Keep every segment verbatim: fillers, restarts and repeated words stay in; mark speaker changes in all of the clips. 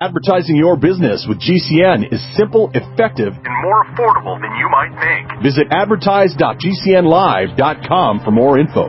Speaker 1: Advertising your business with G C N is simple, effective, and more affordable than you might think. Visit advertise dot g c n live dot com for more info.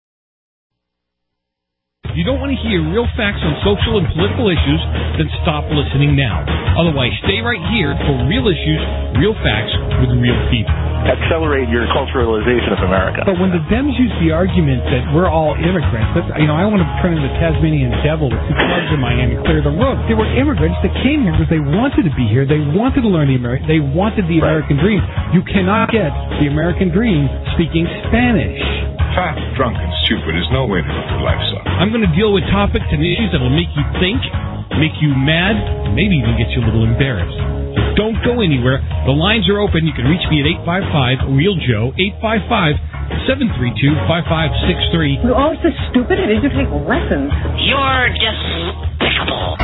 Speaker 2: If you don't want to hear real facts on social and political issues, then stop listening now. Otherwise, stay right here for real issues, real facts with real people.
Speaker 3: Accelerate your culturalization of America.
Speaker 4: But when the Dems use the argument that we're all immigrants, that's, you know, I want to turn into the Tasmanian devil with two clubs in my hand and clear the road. They were immigrants that came here because they wanted to be here. They wanted to learn the American. They wanted the American dream. You cannot get the American dream speaking Spanish.
Speaker 5: Fat, drunk, and stupid is no way to live your life, son.
Speaker 2: I'm going to deal with topics and issues that will make you think, make you mad, maybe even get you a little embarrassed. So don't go anywhere. The lines are open. You can reach me at eight five five, real joe, eight five five, seven three two, five five six three.
Speaker 6: You're all so stupid. I need to take lessons.
Speaker 7: You're despicable.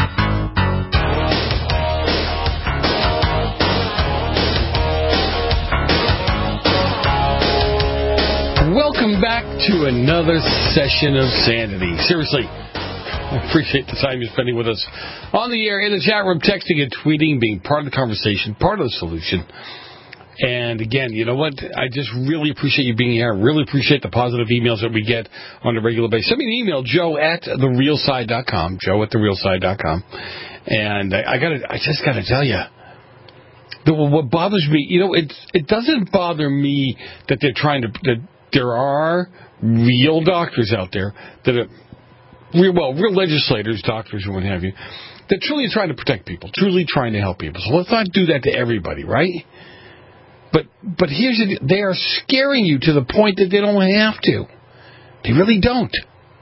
Speaker 8: Welcome back to another session of Sanity. Seriously, I appreciate the time you're spending with us on the air, in the chat room, texting and tweeting, being part of the conversation, part of the solution. And again, you know what? I just really appreciate you being here. I really appreciate the positive emails that we get on a regular basis. Send me an email, joe at the real side dot com, joe at the real side dot com. And I, I gotta, I just got to tell you, the, what bothers me, you know, it, it doesn't bother me that they're trying to... That, there are real doctors out there that are, real, well, real legislators, doctors, and what have you, that truly are trying to protect people, truly trying to help people. So let's not do that to everybody, right? But but here's the, they are scaring you to the point that they don't have to. They really don't.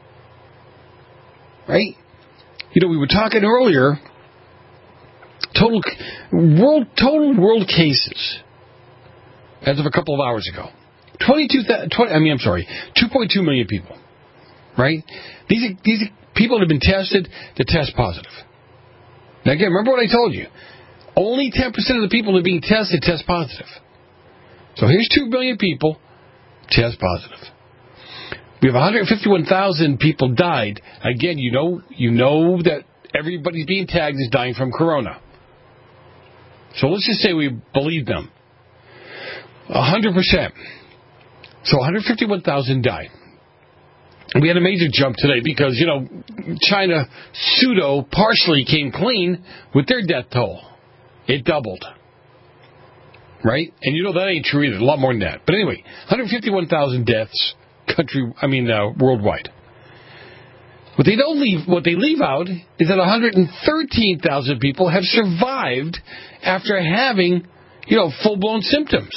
Speaker 8: Right? You know, we were talking earlier, total world total world cases as of a couple of hours ago. twenty-two, twenty, I mean, I'm sorry, two point two million people, right? These are, these are people that have been tested that test positive. Now, again, remember what I told you. Only ten percent of the people that are being tested test positive. So here's two billion people test positive. We have one hundred fifty-one thousand people died. Again, you know, you know that everybody's being tagged as dying from corona. So let's just say we believe them. one hundred percent. So one hundred fifty-one thousand died. We had a major jump today because, you know, China pseudo partially came clean with their death toll. It doubled. Right? And you know that ain't true either. A lot more than that. But anyway, one hundred fifty-one thousand deaths country, I mean, uh, worldwide. What they don't leave, what they leave out is that one hundred thirteen thousand people have survived after having, you know, full-blown symptoms.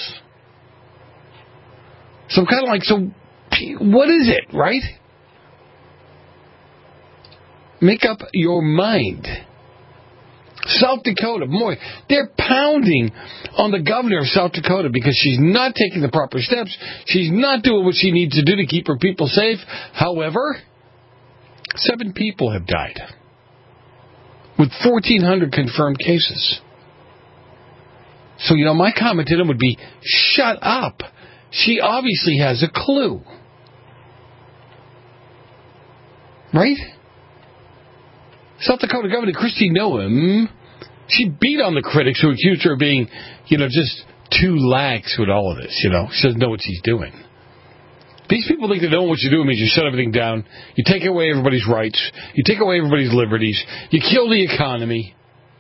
Speaker 8: So I'm kind of like, so what is it, right? Make up your mind. South Dakota, boy, they're pounding on the governor of South Dakota because she's not taking the proper steps. She's not doing what she needs to do to keep her people safe. However, seven people have died with fourteen hundred confirmed cases. So, you know, my comment to them would be, shut up. She obviously has a clue. Right? South Dakota Governor Kristi Noem, she beat on the critics who accused her of being, you know, just too lax with all of this, you know. She doesn't know what she's doing. These people think they know what you're doing means you shut everything down, you take away everybody's rights, you take away everybody's liberties, you kill the economy.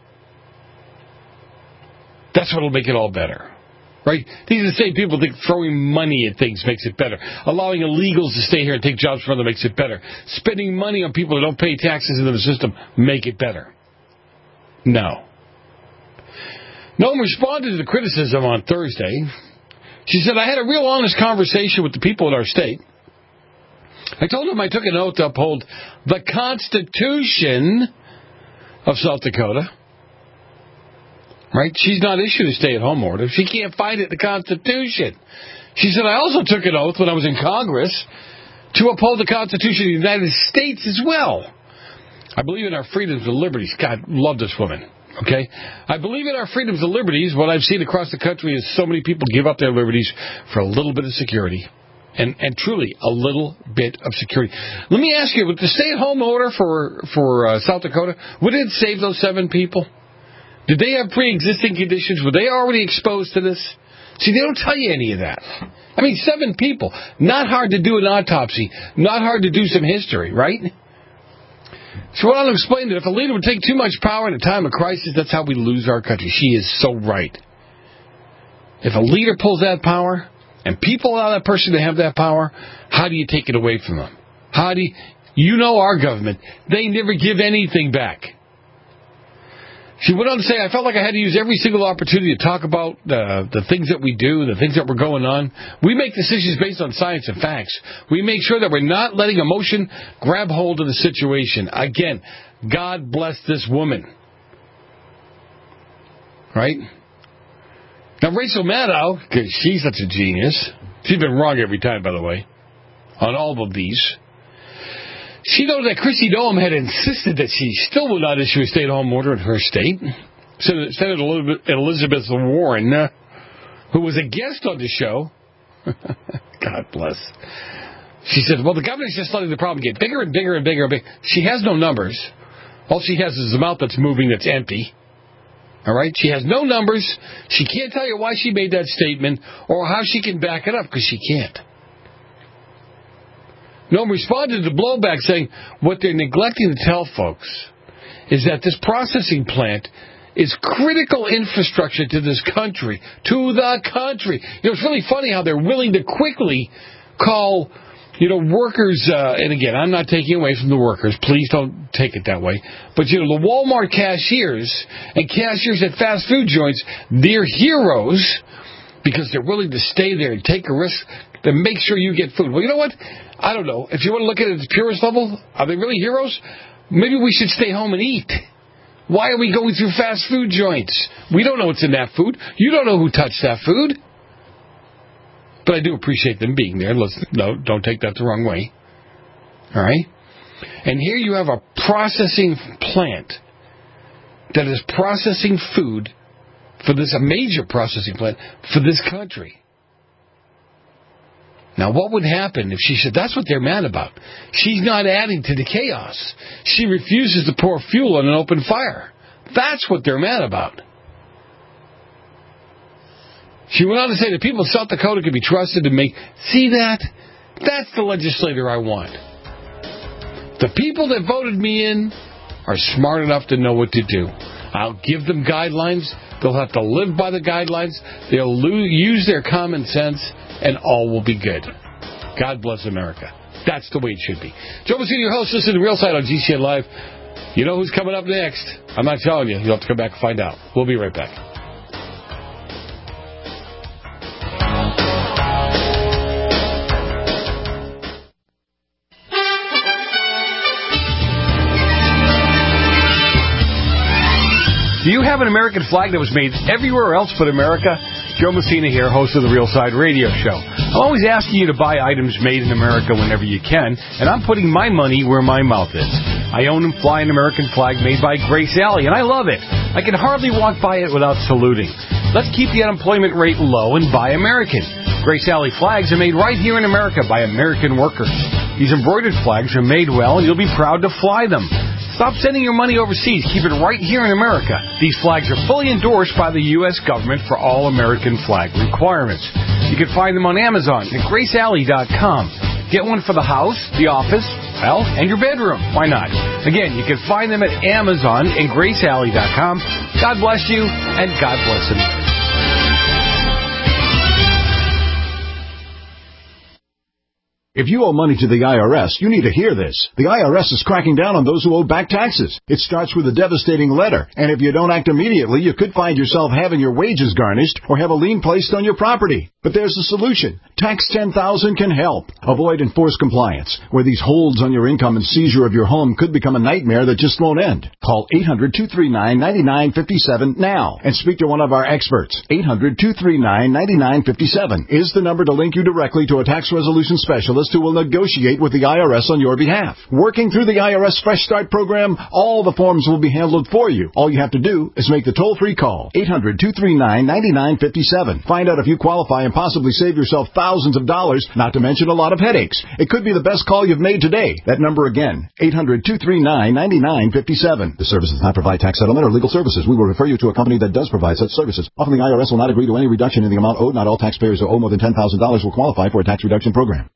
Speaker 8: That's what'll make it all better. Right? These are the same people who think throwing money at things makes it better. Allowing illegals to stay here and take jobs from them makes it better. Spending money on people that don't pay taxes into the system make it better. No. Noem responded to the criticism on Thursday. She said, I had a real honest conversation with the people in our state. I told them I took an oath to uphold the Constitution of South Dakota. Right? She's not issued a stay-at-home order. She can't find it in the Constitution. She said, I also took an oath when I was in Congress to uphold the Constitution of the United States as well. I believe in our freedoms and liberties. God, love this woman. Okay? I believe in our freedoms and liberties. What I've seen across the country is so many people give up their liberties for a little bit of security. and, and truly a little bit of security. Let me ask you, with the stay-at-home order for, for uh, South Dakota, would it save those seven people? Did they have pre-existing conditions? Were they already exposed to this? See, they don't tell you any of that. I mean, seven people. Not hard to do an autopsy. Not hard to do some history, right? So what I'll explain that if a leader would take too much power in a time of crisis, that's how we lose our country. She is so right. If a leader pulls that power, and people allow that person to have that power, how do you take it away from them? How do you... You know our government. They never give anything back. She went on to say, I felt like I had to use every single opportunity to talk about uh, the things that we do, the things that were going on. We make decisions based on science and facts. We make sure that we're not letting emotion grab hold of the situation. Again, God bless this woman. Right? Now, Rachel Maddow, because she's such a genius. She's been wrong every time, by the way, on all of these. She knows that Kristi Noem had insisted that she still would not issue a stay-at-home order in her state. Senator Elizabeth Warren, uh, who was a guest on the show, God bless, she said, well, the governor's just letting the problem get bigger and bigger and bigger and bigger. She has no numbers. All she has is a mouth that's moving that's empty. All right? She has no numbers. She can't tell you why she made that statement or how she can back it up, because she can't. Noem responded to blowback saying what they're neglecting to tell folks is that this processing plant is critical infrastructure to this country, to the country. You know, it's really funny how they're willing to quickly call, you know, workers, uh, and again, I'm not taking away from the workers. Please don't take it that way. But, you know, the Walmart cashiers and cashiers at fast food joints, they're heroes because they're willing to stay there and take a risk to make sure you get food. Well, you know what? I don't know. If you want to look at it at its purest level, are they really heroes? Maybe we should stay home and eat. Why are we going through fast food joints? We don't know what's in that food. You don't know who touched that food. But I do appreciate them being there. Let's, no, don't take that the wrong way. All right? And here you have a processing plant that is processing food for this, a major processing plant for this country. Now, what would happen if she said, that's what they're mad about. She's not adding to the chaos. She refuses to pour fuel on an open fire. That's what they're mad about. She went on to say that people in South Dakota can be trusted to make... See that? That's the legislator I want. The people that voted me in are smart enough to know what to do. I'll give them guidelines. They'll have to live by the guidelines. They'll lo- use their common sense, and all will be good. God bless America. That's the way it should be. Joe Messina, your host, listen to Real Side on G C N Live. You know who's coming up next. I'm not telling you. You'll have to come back and find out. We'll be right back. Do you have an American flag that was made everywhere else but America? Joe Messina here, host of the Real Side Radio Show. I'm always asking you to buy items made in America whenever you can, and I'm putting my money where my mouth is. I own and fly an American flag made by Grace Alley, and I love it. I can hardly walk by it without saluting. Let's keep the unemployment rate low and buy American. Grace Alley flags are made right here in America by American workers. These embroidered flags are made well, and you'll be proud to fly them. Stop sending your money overseas. Keep it right here in America. These flags are fully endorsed by the U S government for all American flag requirements. You can find them on Amazon at grace alley dot com. Get one for the house, the office, well, and your bedroom. Why not? Again, you can find them at Amazon and grace alley dot com. God bless you, and God bless America.
Speaker 1: If you owe money to the I R S, you need to hear this. The I R S is cracking down on those who owe back taxes. It starts with a devastating letter, and if you don't act immediately, you could find yourself having your wages garnished or have a lien placed on your property. But there's a solution. Tax ten thousand can help. Avoid enforced compliance, where these holds on your income and seizure of your home could become a nightmare that just won't end. Call eight hundred, two three nine, nine nine five seven now and speak to one of our experts. eight hundred, two three nine, nine nine five seven is the number to link you directly to a tax resolution specialist specialist who will negotiate with the I R S on your behalf. Working through the I R S Fresh Start program, all the forms will be handled for you. All you have to do is make the toll-free call, eight hundred, two three nine, nine nine five seven. Find out if you qualify and possibly save yourself thousands of dollars, not to mention a lot of headaches. It could be the best call you've made today. That number again, eight hundred, two three nine, nine nine five seven. The service does not provide tax settlement or legal services. We will refer you to a company that does provide such services. Often the I R S will not agree to any reduction in the amount owed. Not all taxpayers who owe more than ten thousand dollars will qualify for a tax reduction program.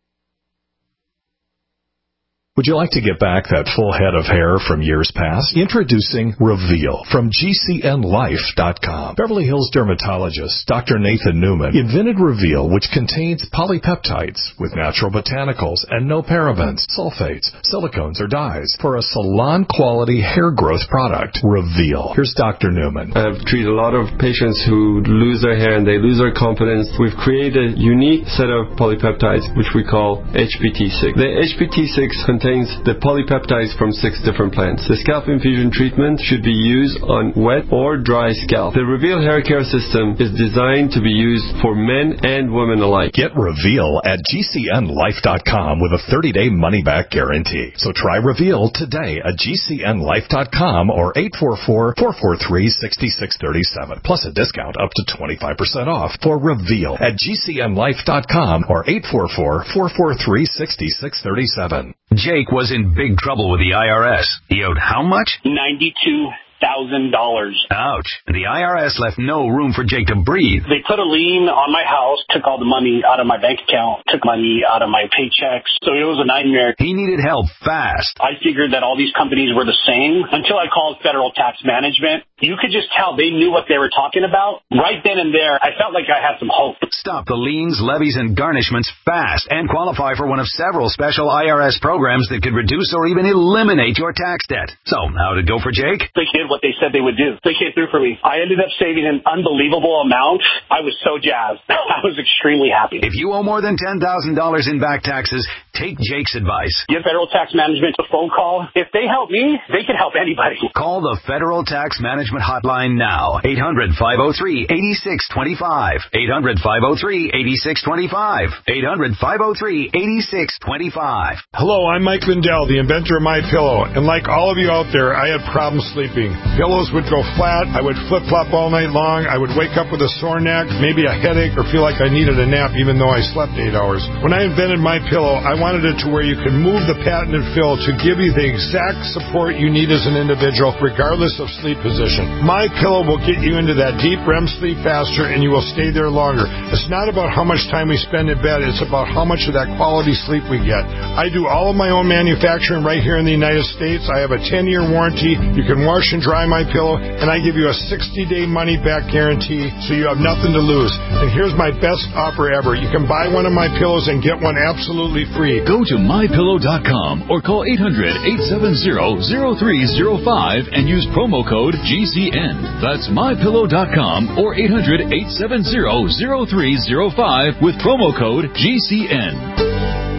Speaker 9: Would you like to get back that full head of hair from years past? Introducing Reveal from G C N life dot com. Beverly Hills dermatologist Doctor Nathan Newman invented Reveal, which contains polypeptides with natural botanicals and no parabens, sulfates, silicones, or dyes for a salon-quality hair growth product. Reveal. Here's Doctor Newman.
Speaker 10: I've treated a lot of patients who lose their hair and they lose their confidence. We've created a unique set of polypeptides, which we call H P T six. The H P T six contains the polypeptides from six different plants. The scalp infusion treatment should be used on wet or dry scalp. The Reveal hair care system is designed to be used for men and women alike.
Speaker 9: Get Reveal at G C N life dot com with a thirty-day money-back guarantee. So try Reveal today at G C N life dot com or eight four four, four four three, six six three seven. Plus a discount up to twenty-five percent off for Reveal at G C N life dot com or eight four four, four four three, six six three seven.
Speaker 11: Jake was in big trouble with the I R S. He owed how much?
Speaker 12: ninety-two thousand dollars.
Speaker 11: Ouch. The I R S left no room for Jake to breathe.
Speaker 12: They put a lien on my house, took all the money out of my bank account, took money out of my paychecks. So it was a nightmare.
Speaker 11: He needed help fast.
Speaker 12: I figured that all these companies were the same until I called Federal Tax Management. You could just tell they knew what they were talking about. Right then and there, I felt like I had some hope.
Speaker 11: Stop the liens, levies, and garnishments fast and qualify for one of several special I R S programs that could reduce or even eliminate your tax debt. So, how'd it go for Jake?
Speaker 12: They did what they said they would do. They came through for me. I ended up saving an unbelievable amount. I was so jazzed. I was extremely happy.
Speaker 11: If you owe more than ten thousand dollars in back taxes, take Jake's advice.
Speaker 12: Give Federal Tax Management a phone call. If they help me, they can help anybody.
Speaker 11: Call the Federal Tax Management Hotline now. eight hundred, five oh three, eight six two five. eight hundred, five oh three, eight six two five. eight hundred, five oh three, eight six two five.
Speaker 13: Hello, I'm Mike Lindell, the inventor of MyPillow. And like all of you out there, I had problems sleeping. Pillows would go flat. I would flip-flop all night long. I would wake up with a sore neck, maybe a headache, or feel like I needed a nap even though I slept eight hours. When I invented MyPillow, I wanted it to where you could move the patented fill to give you the exact support you need as an individual, regardless of sleep position. MyPillow will get you into that deep R E M sleep faster, and you will stay there longer. It's not about how much time we spend in bed. It's about how much of that quality sleep we get. I do all of my own manufacturing right here in the United States. I have a ten-year warranty. You can wash and dry MyPillow, and I give you a sixty-day money-back guarantee, so you have nothing to lose. And here's my best offer ever. You can buy one of my pillows and get one absolutely free.
Speaker 14: Go to my pillow dot com or call eight hundred, eight seven zero, zero three zero five and use promo code G C N. That's my pillow dot com or eight hundred, eight seven zero, zero three zero five with promo code G C N.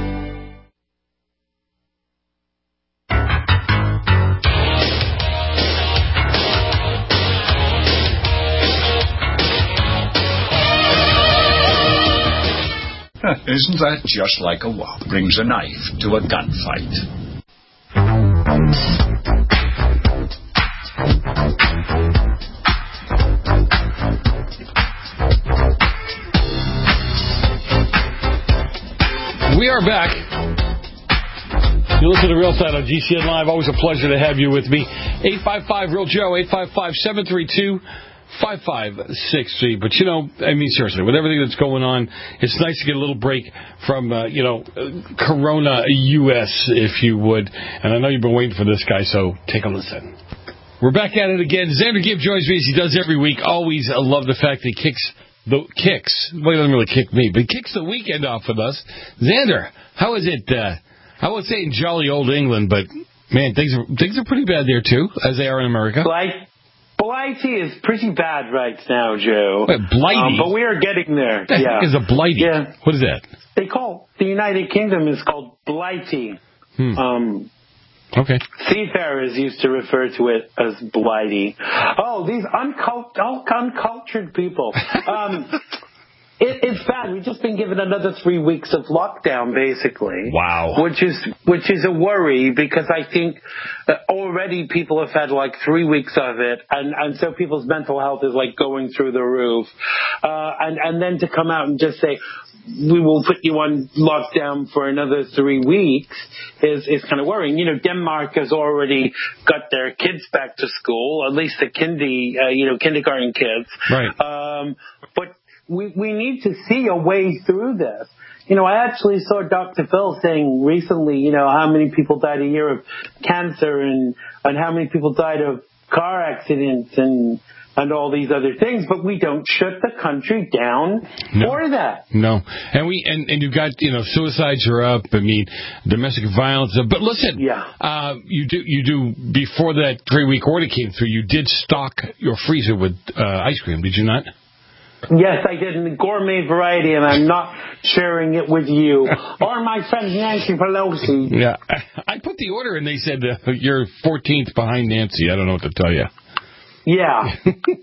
Speaker 15: Isn't that just like a wop brings a knife to a gunfight?
Speaker 8: We are back. You listen to Real Side on G C N Live. Always a pleasure to have you with me. eight five five, real Joe, eight five five, seven three two, five five six three. But, you know, I mean, seriously, with everything that's going on, it's nice to get a little break from, uh, you know, Corona U S, if you would. And I know you've been waiting for this guy, so take a listen. We're back at it again. Xander Gibb joins me as he does every week. Always I love the fact that he kicks the kicks. Well, he doesn't really kick me, but he kicks the weekend off with us. Xander, how is it? Uh, I would say in jolly old England, but, man, things are, things are pretty bad there, too, as they are in America.
Speaker 16: Blight, Blighty is pretty bad right now, Joe.
Speaker 8: Wait, Blighty?
Speaker 16: Um, but we are getting there.
Speaker 8: What the
Speaker 16: yeah.
Speaker 8: heck is a Blighty?
Speaker 16: Yeah.
Speaker 8: What is that?
Speaker 16: They call, the United Kingdom is called Blighty.
Speaker 8: Hmm.
Speaker 16: Um,
Speaker 8: okay.
Speaker 16: Seafarers used to refer to it as Blighty. Oh, these uncult- uncultured people. Um, it, it's bad. We've just been given another three weeks of lockdown, basically.
Speaker 8: Wow.
Speaker 16: Which is which is a worry because I think that already people have had like three weeks of it, and, and so people's mental health is like going through the roof. Uh, and, and then to come out and just say, we will put you on lockdown for another three weeks is, is kind of worrying. You know, Denmark has already got their kids back to school, at least the kindy, uh, you know, kindergarten kids.
Speaker 8: Right.
Speaker 16: Um, but we, we need to see a way through this. You know, I actually saw Doctor Phil saying recently, you know, how many people died a year of cancer and, and how many people died of car accidents and, and all these other things, but we don't shut the country down
Speaker 8: no.
Speaker 16: for that.
Speaker 8: No. And we and, and you've got, you know, suicides are up, I mean, domestic violence. But listen,
Speaker 16: yeah.
Speaker 8: uh, you do, you do, before that three-week order came through, you did stock your freezer with uh, ice cream, did you not?
Speaker 16: Yes, I did in the gourmet variety, and I'm not sharing it with you or my friend Nancy Pelosi.
Speaker 8: Yeah. I put the order, and they said uh, you're fourteenth behind Nancy. I don't know what to tell you.
Speaker 16: Yeah.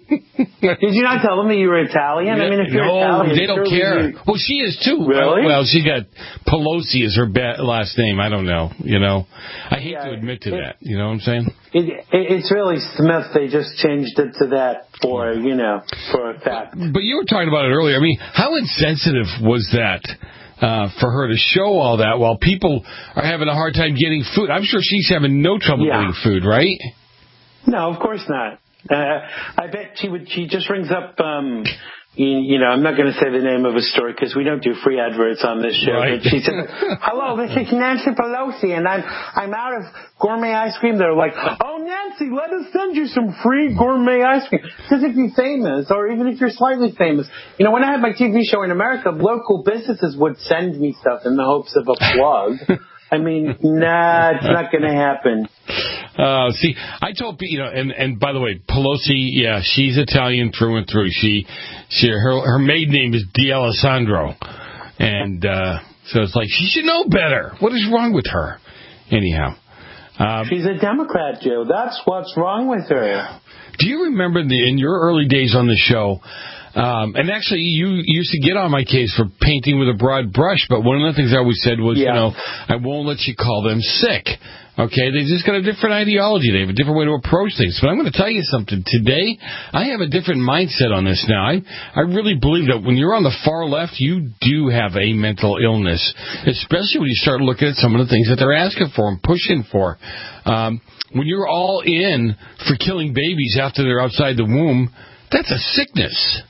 Speaker 16: Did you not tell them that you were Italian?
Speaker 8: Yeah,
Speaker 16: I mean, if you're
Speaker 8: no,
Speaker 16: Italian,
Speaker 8: they don't care.
Speaker 16: You...
Speaker 8: Well, she is too.
Speaker 16: Really?
Speaker 8: Well, she got Pelosi as her ba- last name. I don't know. You know, I hate
Speaker 16: yeah,
Speaker 8: to admit to
Speaker 16: it,
Speaker 8: that. You know what I'm saying?
Speaker 16: It, it, it's really Smith. They just changed it to that for you know for a fact.
Speaker 8: But you were talking about it earlier. I mean, how insensitive was that? Uh, for her to show all that while people are having a hard time getting food. I'm sure she's having no trouble
Speaker 16: yeah.
Speaker 8: getting food, right?
Speaker 16: No, of course not. Uh, I bet she would. She just rings up. Um, you, you know, I'm not going to say the name of a store because we don't do free adverts on this show.
Speaker 8: Right.
Speaker 16: But she said, "Hello, this is Nancy Pelosi, and I'm I'm out of gourmet ice cream." They're like, "Oh, Nancy, let us send you some free gourmet ice cream." Because if you're famous, or even if you're slightly famous, you know, when I had my T V show in America, local businesses would send me stuff in the hopes of a plug. I mean, nah, it's not going to happen.
Speaker 8: Uh, see, I told you know, and and by the way, Pelosi, yeah, she's Italian through and through. She, she, her her maiden name is D'Alessandro, and uh, so it's like she should know better. What is wrong with her? Anyhow, um,
Speaker 16: she's a Democrat, Joe. That's what's wrong with her.
Speaker 8: Do you remember the in your early days on the show? Um, and actually, you used to get on my case for painting with a broad brush, but one of the things I always said was,
Speaker 16: yeah.
Speaker 8: you know, I won't let you call them sick. Okay, they just got a different ideology. They have a different way to approach things. But I'm going to tell you something. Today, I have a different mindset on this now. I, I really believe that when you're on the far left, you do have a mental illness, especially when you start looking at some of the things that they're asking for and pushing for. Um, when you're all in for killing babies after they're outside the womb, that's a sickness.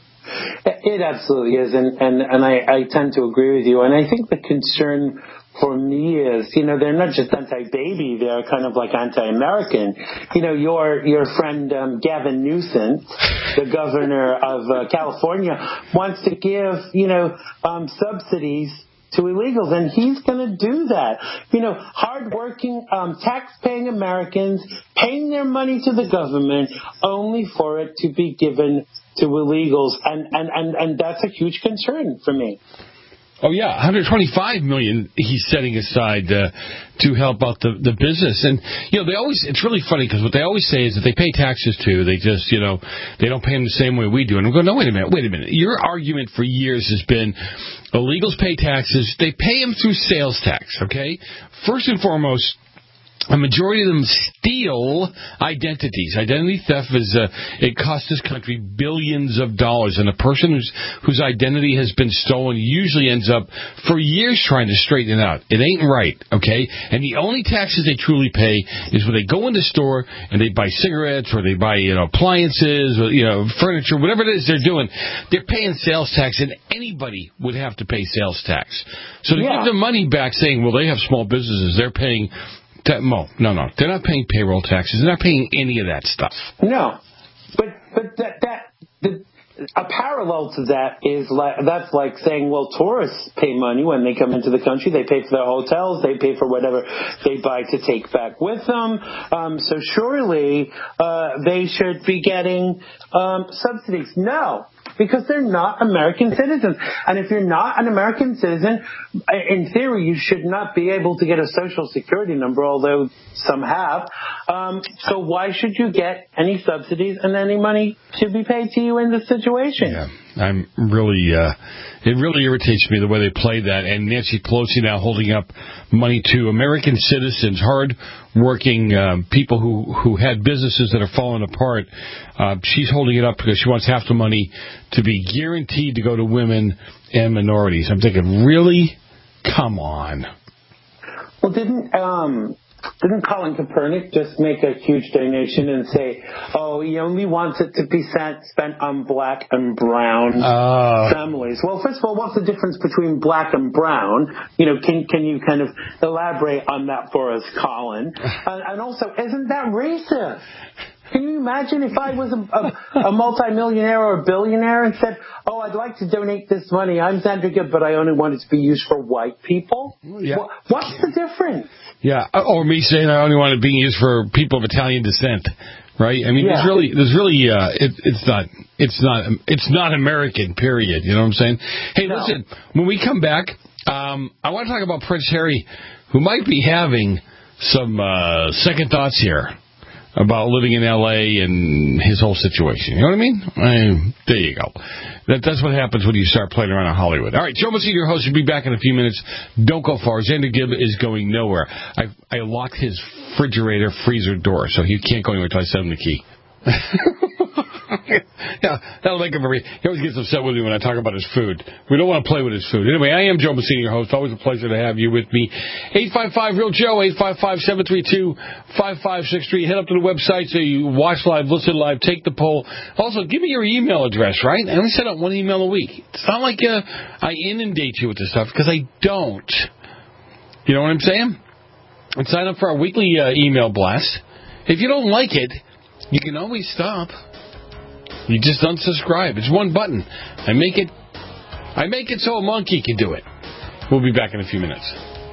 Speaker 16: It absolutely is, and, and, and I, I tend to agree with you. And I think the concern for me is, you know, they're not just anti-baby, they're kind of like anti-American. You know, your your friend um, Gavin Newsom, the governor of uh, California, wants to give, you know, um, subsidies to illegals, and he's going to do that. You know, hardworking, um, tax-paying Americans paying their money to the government only for it to be given to illegals, and, and, and, and that's a huge concern for me.
Speaker 8: Oh, yeah, one hundred twenty-five million dollars he's setting aside uh, to help out the, the business. And, you know, they always, it's really funny because what they always say is that they pay taxes too. They just, you know, they don't pay them the same way we do. And I'm going, no, wait a minute, wait a minute. Your argument for years has been illegals pay taxes. They pay them through sales tax, okay? First and foremost, a majority of them steal identities. Identity theft is uh, it costs this country billions of dollars, and a person whose whose identity has been stolen usually ends up for years trying to straighten it out. It ain't right, okay? And the only taxes they truly pay is when they go in the store and they buy cigarettes or they buy, you know, appliances or, you know, furniture, whatever it is they're doing. They're paying sales tax, and anybody would have to pay sales tax. So to
Speaker 16: yeah.
Speaker 8: give them money back, saying, well, they have small businesses, they're paying. No, no, no. They're not paying payroll taxes. They're not paying any of that stuff.
Speaker 16: No, but but that that the, a parallel to that is like that's like saying, well, tourists pay money when they come into the country. They pay for their hotels. They pay for whatever they buy to take back with them. Um, so surely uh, they should be getting um, subsidies. No. Because they're not American citizens. And if you're not an American citizen, in theory, you should not be able to get a social security number, although some have. Um, so why should you get any subsidies and any money to be paid to you in this situation?
Speaker 8: Yeah. I'm really, uh, it really irritates me the way they play that. And Nancy Pelosi now holding up money to American citizens, hard-working um, people who, who had businesses that are falling apart. Uh, she's holding it up because she wants half the money to be guaranteed to go to women and minorities. I'm thinking, really? Come on.
Speaker 16: Well, didn't um, didn't Colin Kaepernick just make a huge donation and say, oh, he only wants it to be spent, spent on black and brown uh, families? Well, first of all, what's the difference between black and brown? You know, can can you kind of elaborate on that for us, Colin? And, and also, isn't that racist? Can you imagine if I was a, a, a multimillionaire or a billionaire and said, oh, I'd like to donate this money. I'm Sandra Gibb, but I only want it to be used for white people?
Speaker 8: Yeah.
Speaker 16: What, what's the difference?
Speaker 8: Yeah, or me saying I only want it being used for people of Italian descent, right? I mean,
Speaker 16: Yeah.
Speaker 8: there's really, there's really, uh, it, it's not, it's not, it's not American, period. You know what I'm saying? Hey,
Speaker 16: No.
Speaker 8: listen, when we come back, um, I want to talk about Prince Harry, who might be having some uh, second thoughts here about living in L A and his whole situation. You know what I mean? I, there you go. That, that's what happens when you start playing around in Hollywood. All right, Joe Messina, your host, will be back in a few minutes. Don't go far. Xander Gibb is going nowhere. I I locked his refrigerator, freezer door, so he can't go anywhere until I send him the key. Yeah, that'll make him very... He always gets upset with me when I talk about his food. We don't want to play with his food. Anyway, I am Joe Messina, your host. Always a pleasure to have you with me. eight five five, real Joe, eight five five, seven three two, five five six three. Head up to the website so you watch live, listen live, take the poll. Also, give me your email address, right? I only send out one email a week. It's not like uh, I inundate you with this stuff, because I don't. You know what I'm saying? And sign up for our weekly uh, email blast. If you don't like it, you can always stop. You just unsubscribe. It's one button. I make it I make it so a monkey can do it. We'll be back in a few minutes.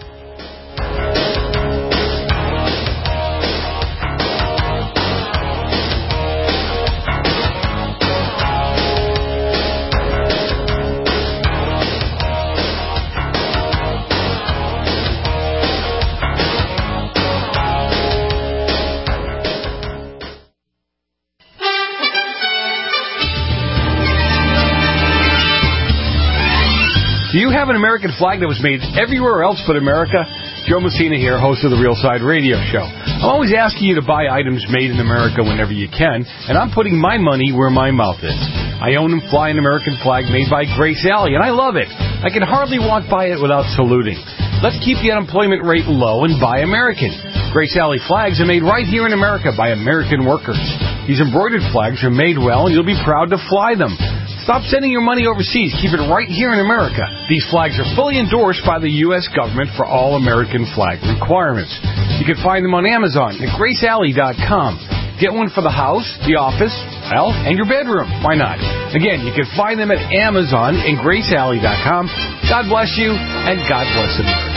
Speaker 8: Do you have an American flag that was made everywhere else but America? Joe Messina here, host of the Real Side Radio Show. I'm always asking you to buy items made in America whenever you can, and I'm putting my money where my mouth is. I own and fly an American flag made by Grace Alley, and I love it. I can hardly walk by it without saluting. Let's keep the unemployment rate low and buy American. Grace Alley flags are made right here in America by American workers. These embroidered flags are made well, and you'll be proud to fly them. Stop sending your money overseas. Keep it right here in America. These flags are fully endorsed by the U S government for all American flag requirements. You can find them on Amazon at grace alley dot com. Get one for the house, the office, well, and your bedroom. Why not? Again, you can find them at Amazon and grace alley dot com. God bless you, and God bless America.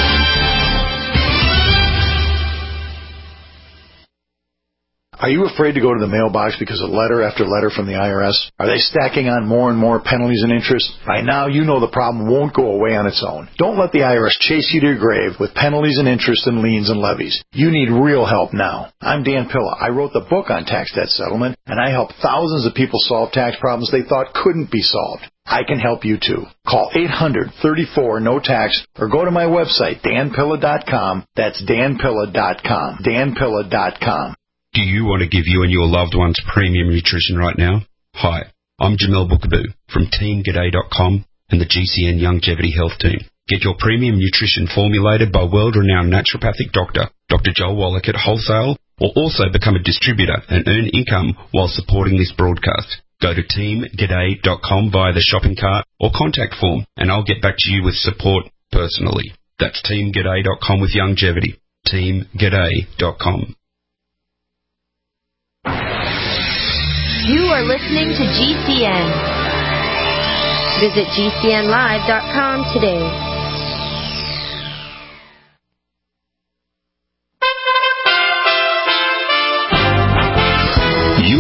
Speaker 9: Are you afraid to go to the mailbox because of letter after letter from the I R S? Are they stacking on more and more penalties and interest? By now, you know the problem won't go away on its own. Don't let the I R S chase you to your grave with penalties and interest and liens and levies. You need real help now. I'm Dan Pilla. I wrote the book on tax debt settlement, and I help thousands of people solve tax problems they thought couldn't be solved. I can help you too. Call eight hundred, thirty-four, no tax or go to my website, dan pilla dot com. That's dan pilla dot com. dan pilla dot com.
Speaker 17: Do you want to give you and your loved ones premium nutrition right now? Hi, I'm Jamel Bookaboo from team g'day dot com and the G C N Longevity Health Team. Get your premium nutrition formulated by world-renowned naturopathic doctor, Doctor Joel Wallach at wholesale, or also become a distributor and earn income while supporting this broadcast. Go to team g'day dot com via the shopping cart or contact form, and I'll get back to you with support personally. That's team g'day dot com with longevity. team g'day dot com.
Speaker 18: You are listening to G C N. Visit G C N live dot com today.
Speaker 11: U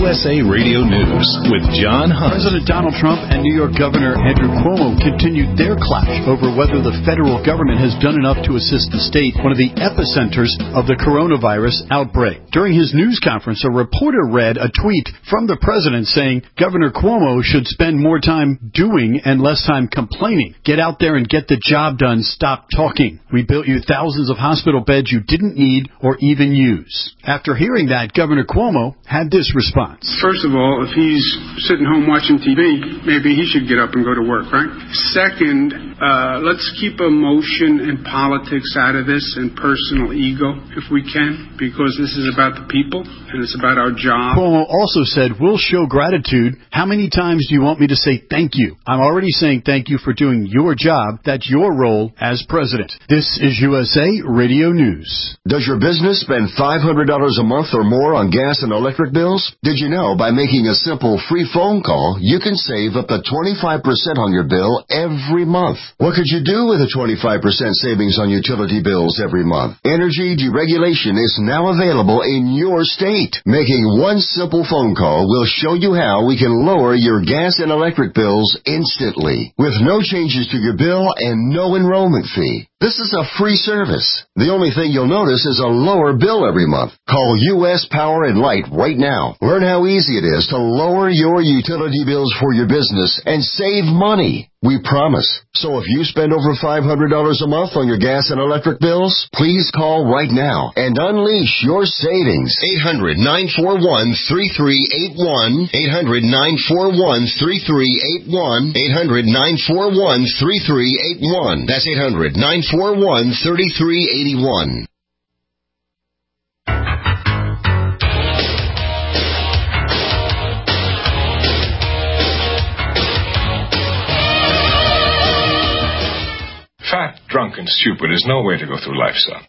Speaker 9: S A Radio News with John Hunt.
Speaker 19: President Donald Trump and New York Governor Andrew Cuomo continued their clash over whether the federal government has done enough to assist the state, one of the epicenters of the coronavirus outbreak. During his news conference, a reporter read a tweet from the president saying Governor Cuomo should spend more time doing and less time complaining. Get out there and get the job done. Stop talking. We built you thousands of hospital beds you didn't need or even use. After hearing that, Governor Cuomo had this response.
Speaker 20: First of all, if he's sitting home watching T V, maybe he should get up and go to work, right? Second, uh, let's keep emotion and politics out of this and personal ego if we can, because this is about the people and it's about our job.
Speaker 19: Cuomo also said, we'll show gratitude. How many times do you want me to say thank you? I'm already saying thank you for doing your job. That's your role as president. This is U S A Radio News.
Speaker 21: Does your business spend five hundred dollars a month or more on gas and electric bills? Did you know by making a simple free phone call, you can save up to twenty-five percent on your bill every month? What could you do with a twenty-five percent savings on utility bills every month? Energy deregulation is now available in your state. Making one simple phone call will show you how we can lower your gas and electric bills instantly, with no changes to your bill and no enrollment fee. This is a free service. The only thing you'll notice is a lower bill every month. Call U S Power and Light right now. Learn how easy it is to lower your utility bills for your business and save money. We promise. So if you spend over five hundred dollars a month on your gas and electric bills, please call right now and unleash your savings. eight hundred, nine four one, three three eight one. eight hundred, nine four one, three three eight one. eight hundred, nine four one, three three eight one. That's eight hundred, nine four one, three three eight one.
Speaker 5: Fat, drunk, and stupid is no way to go through life, son.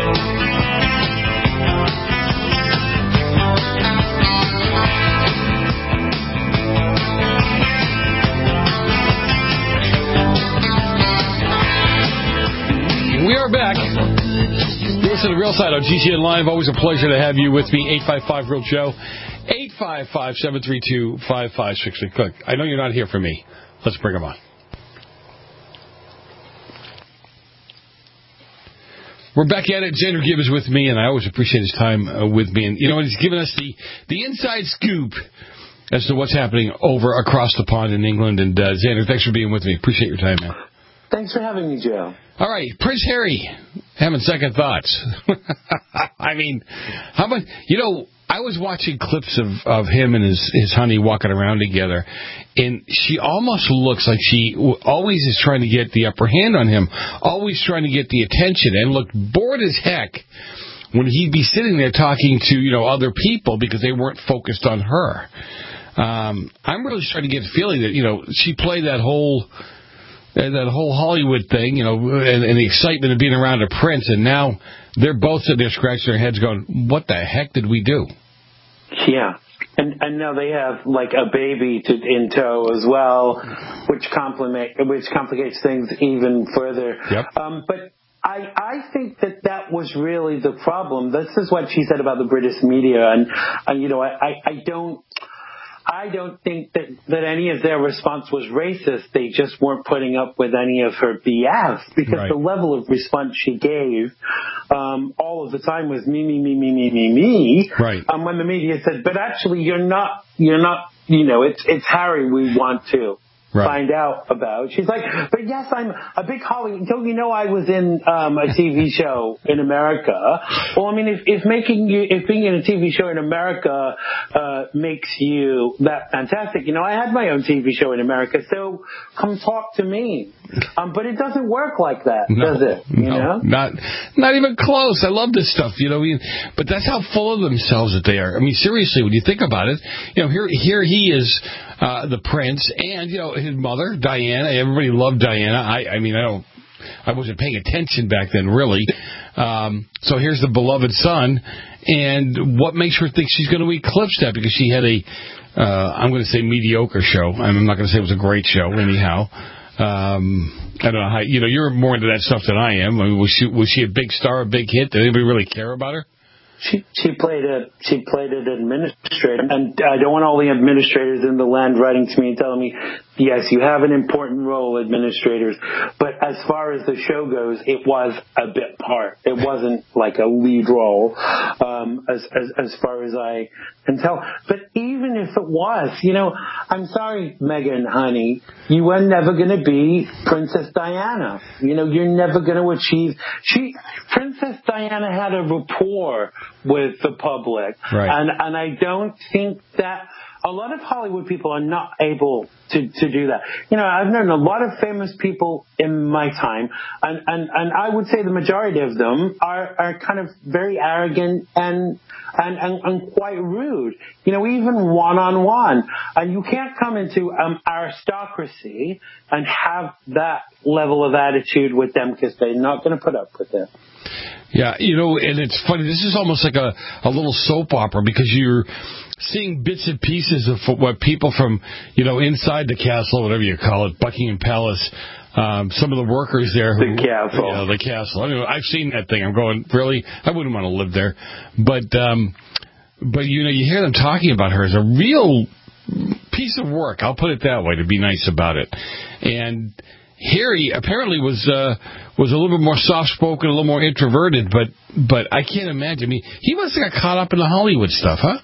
Speaker 8: We are back. Listen to Real Side on G C N Live. Always a pleasure to have you with me. eight five five Real Joe. eight five five, seven three two, five five six three. Look, I know you're not here for me. Let's bring him on. We're back at it. Xander Gibb is with me, and I always appreciate his time uh, with me. And, you know, he's given us the, the inside scoop as to what's happening over across the pond in England. And, uh, Xander, thanks for being with me. Appreciate your time, man.
Speaker 16: Thanks for having me, Joe.
Speaker 8: All right. Prince Harry having second thoughts. I mean, how much, you know, I was watching clips of, of him and his, his honey walking around together, and she almost looks like she always is trying to get the upper hand on him, always trying to get the attention, and looked bored as heck when he'd be sitting there talking to, you know, other people because they weren't focused on her. Um, I'm really starting to get the feeling that, you know, she played that whole... that whole Hollywood thing, you know, and, and the excitement of being around a prince, and now they're both sitting there scratching their heads going, what the heck did we do?
Speaker 16: Yeah. And and now they have, like, a baby to, in tow as well, which complicate, which complicates things even further.
Speaker 8: Yep.
Speaker 16: Um, but I, I think that that was really the problem. This is what she said about the British media, and, uh, you know, I, I, I don't... I don't think that, that any of their response was racist. They just weren't putting up with any of her B S because
Speaker 8: right.
Speaker 16: the level of response she gave um, all of the time was me, me, me, me, me, me, me.
Speaker 8: Right.
Speaker 16: Um, when the media said, but actually you're not, you're not, you know, it's it's Harry we want to. Right. Find out about. She's like, but yes, I'm a big Hollywood. Don't you know I was in um, a T V show in America? Well, I mean, if, if making you, if being in a T V show in America uh, makes you that fantastic, you know, I had my own T V show in America, so come talk to me. Um, but it doesn't work like that,
Speaker 8: no,
Speaker 16: does it? You
Speaker 8: no,
Speaker 16: know,
Speaker 8: not not even close. I love this stuff, you know. But that's how full of themselves that they are. I mean, seriously, when you think about it, you know, here here he is. Uh, the prince, and, you know, his mother, Diana. Everybody loved Diana. I, I mean, I don't, I wasn't paying attention back then, really. Um, so here's the beloved son, and what makes her think she's going to eclipse that? Because she had a, uh, I'm going to say mediocre show. I'm not going to say it was a great show, anyhow. Um, I don't know how, you know, you're more into that stuff than I am. I mean, was she, was she a big star, a big hit? Did anybody really care about her?
Speaker 16: She she played a she played an administrator, and I don't want all the administrators in the land writing to me and telling me, yes, you have an important role, administrators. But as far as the show goes, it was a bit part. It wasn't like a lead role, um, as as as far as I can tell. But even if it was, you know, I'm sorry, Meghan, honey, you are never going to be Princess Diana. You know, you're never going to achieve. She Princess Diana had a rapport with the public.
Speaker 8: Right.
Speaker 16: And and I don't think that a lot of Hollywood people are not able to, to do that. You know, I've known a lot of famous people in my time, and, and, and I would say the majority of them are, are kind of very arrogant and, and, and, and quite rude. You know, even one-on-one. And you can't come into um, aristocracy and have that level of attitude with them because they're not going to put up with it.
Speaker 8: Yeah, you know, and it's funny. This is almost like a, a little soap opera because you're seeing bits and pieces of what people from, you know, inside the castle, whatever you call it, Buckingham Palace, um, some of the workers there. Who,
Speaker 16: the castle.
Speaker 8: You know, the castle. I mean, I've seen that thing. I'm going, really? I wouldn't want to live there. But, um, but you know, you hear them talking about her as a real piece of work. I'll put it that way, to be nice about it. And Harry apparently was uh, was a little bit more soft-spoken, a little more introverted, but but I can't imagine. I mean, he must have got caught up in the Hollywood stuff, huh?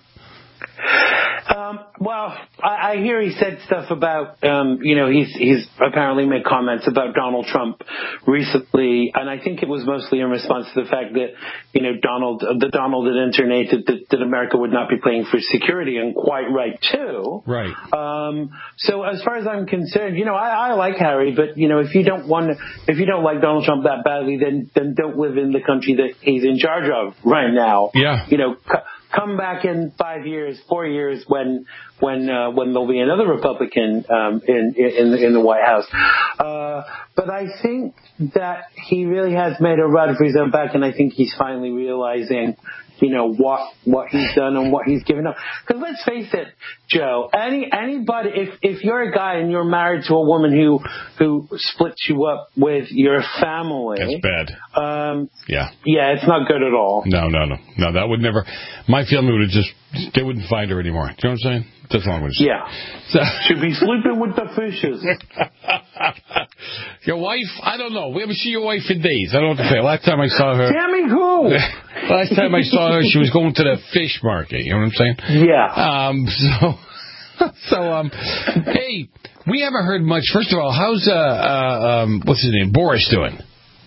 Speaker 16: Um, well, I, I hear he said stuff about, um, you know, he's he's apparently made comments about Donald Trump recently, and I think it was mostly in response to the fact that, you know, Donald, that Donald had intonated that, that America would not be paying for security, and quite right too.
Speaker 8: Right.
Speaker 16: Um, so as far as I'm concerned, you know, I, I like Harry, but you know, if you don't want, if you don't like Donald Trump that badly, then then don't live in the country that he's in charge of right now.
Speaker 8: Yeah.
Speaker 16: You know. C- Come back in five years, four years, when when uh, when there'll be another Republican um, in in the, in the White House. Uh, but I think that he really has made a run for his own back, and I think he's finally realizing, you know, what what he's done and what he's given up. Because let's face it, Joe, any anybody, if if you're a guy and you're married to a woman who who splits you up with your family,
Speaker 8: that's bad.
Speaker 16: Um,
Speaker 8: yeah,
Speaker 16: yeah, it's not good at all.
Speaker 8: No, no, no, no. That would never. My family would have just. They wouldn't find her anymore. Do you know what I'm saying? That's wrong with you.
Speaker 16: Yeah.
Speaker 8: So,
Speaker 16: should be sleeping with the fishes.
Speaker 8: Your wife? I don't know. We haven't seen your wife in days. I don't know what to say. Last time I saw her.
Speaker 16: Tammy who?
Speaker 8: Last time I saw her, she was going to the fish market. You know what I'm saying?
Speaker 16: Yeah.
Speaker 8: Um. So. So. Um. Hey, we haven't heard much. First of all, how's uh, uh um what's his name, Boris doing?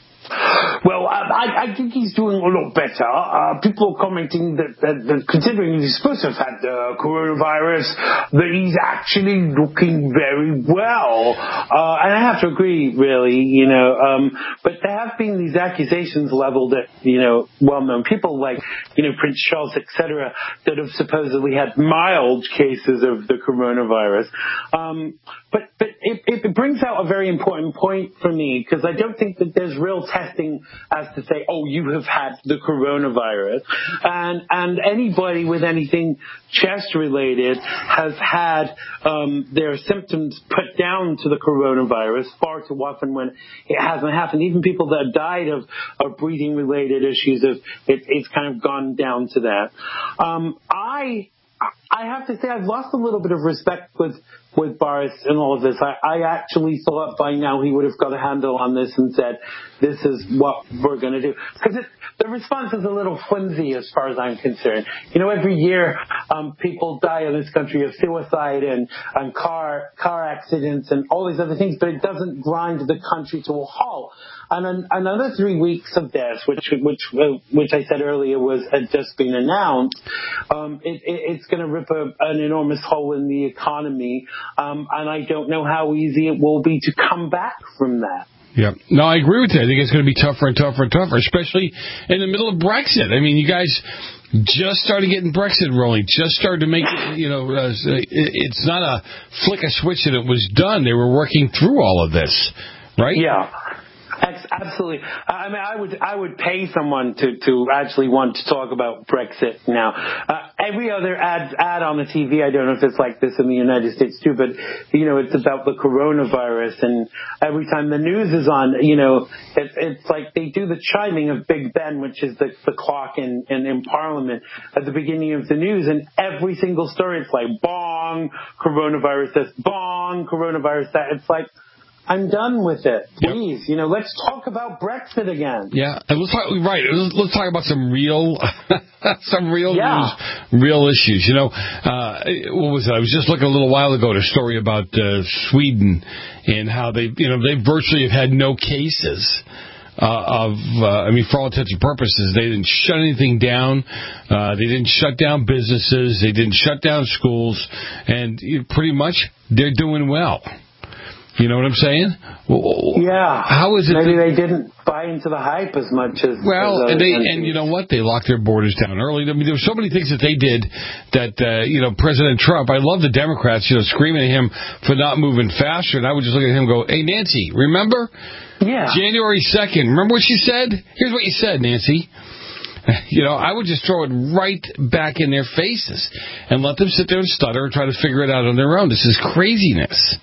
Speaker 16: Well, I, I think he's doing a lot better. Uh, people are commenting that, that, that considering he's supposed to have had the coronavirus, that he's actually looking very well. Uh, and I have to agree, really, you know. Um, but there have been these accusations leveled at, you know, well-known people like, you know, Prince Charles, et cetera, that have supposedly had mild cases of the coronavirus. Um, but but it, it brings out a very important point for me, because I don't think that there's real testing as to say, oh, you have had the coronavirus. And and anybody with anything chest-related has had um, their symptoms put down to the coronavirus far too often when it hasn't happened. Even people that have died of, of breathing-related issues, of it, it's kind of gone down to that. Um, I... I have to say I've lost a little bit of respect with, with Boris in all of this. I, I actually thought by now he would have got a handle on this and said, this is what we're going to do. Because the response is a little flimsy as far as I'm concerned. You know, every year um, people die in this country of suicide and, and car car accidents and all these other things, but it doesn't grind the country to a halt. And an, another three weeks of this, which which which I said earlier was had just been announced, um, it, it, it's going to rip a, an enormous hole in the economy, um, and I don't know how easy it will be to come back from that.
Speaker 8: Yeah. No, I agree with you. I think it's going to be tougher and tougher and tougher, especially in the middle of Brexit. I mean, you guys just started getting Brexit rolling, just started to make, you know, uh, it's not a flick a switch and it was done. They were working through all of this, right?
Speaker 16: Yeah. Absolutely. I mean, I would I would pay someone to, to actually want to talk about Brexit now. Uh, every other ad ad on the T V, I don't know if it's like this in the United States too, but, you know, it's about the coronavirus. And every time the news is on, you know, it, it's like they do the chiming of Big Ben, which is the, the clock in, in, in Parliament at the beginning of the news. And every single story, it's like, bong, coronavirus this, bong, coronavirus that. It's like, I'm done with it. Please, yep. you know, let's talk about Brexit again.
Speaker 8: Yeah, and let's talk, right. Let's, let's talk about some real, some real
Speaker 16: yeah.
Speaker 8: news, real issues. You know, uh, what was it? I was just looking a little while ago at a story about uh, Sweden and how they, you know, they virtually have had no cases. Uh, of, uh, I mean, for all intents and purposes, they didn't shut anything down. Uh, they didn't shut down businesses. They didn't shut down schools, and you know, pretty much they're doing well. You know what I'm saying?
Speaker 16: Yeah.
Speaker 8: How is it?
Speaker 16: Maybe
Speaker 8: that,
Speaker 16: they didn't buy into the hype as much as
Speaker 8: well,
Speaker 16: as
Speaker 8: and they and you know what? They locked their borders down early. I mean, there were so many things that they did that uh, you know, President Trump. I love the Democrats, you know, screaming at him for not moving faster, and I would just look at him and go, "Hey, Nancy, remember?
Speaker 16: Yeah.
Speaker 8: January second. Remember what she said? Here's what you said, Nancy." You know, I would just throw it right back in their faces and let them sit there and stutter and try to figure it out on their own. This is craziness.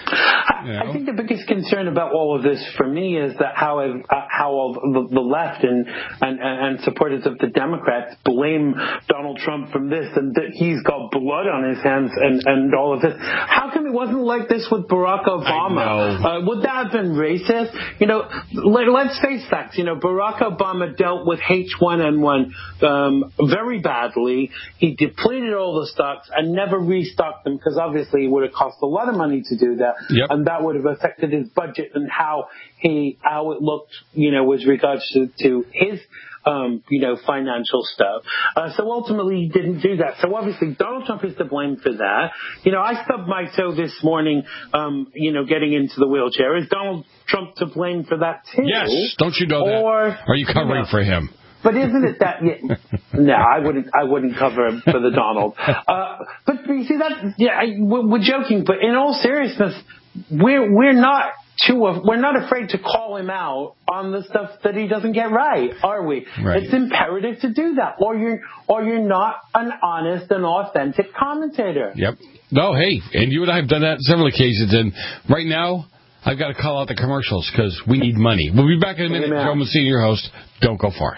Speaker 8: You know?
Speaker 16: I think the biggest concern about all of this for me is that how uh, how all the, the left and, and and supporters of the Democrats blame Donald Trump from this and that he's got blood on his hands and, and all of this. How come it wasn't like this with Barack Obama? Uh, would that have been racist? You know, let, let's face facts. You know, Barack Obama dealt with H one N one um, very badly. He depleted all the stocks and never restocked them because obviously it would have cost a lot of money to do that.
Speaker 8: Yep.
Speaker 16: And that would have affected his budget and how he, how it looked, you know, with regards to, to his, um, you know, financial stuff. Uh, so ultimately he didn't do that. So obviously Donald Trump is to blame for that. You know, I stubbed my toe this morning, um, you know, getting into the wheelchair. Is Donald Trump to blame for that too?
Speaker 8: Yes. Don't you know
Speaker 16: or,
Speaker 8: that? Are you covering
Speaker 16: you know,
Speaker 8: for him?
Speaker 16: But isn't it that? Yeah, no, I wouldn't. I wouldn't cover for the Donald. Uh, but you see that? Yeah, I, we're, we're joking. But in all seriousness, we're we're not too. We're not afraid to call him out on the stuff that he doesn't get right, are we?
Speaker 8: Right.
Speaker 16: It's imperative to do that, or you're or you're not an honest and authentic commentator.
Speaker 8: Yep. No, hey, and you and I have done that on several occasions, and right now I've got to call out the commercials because we need money. We'll be back in a minute. Joe Messina, your host. Don't go far.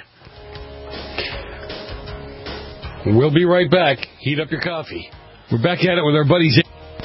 Speaker 8: We'll be right back. Heat up your coffee. We're back at it with our buddies.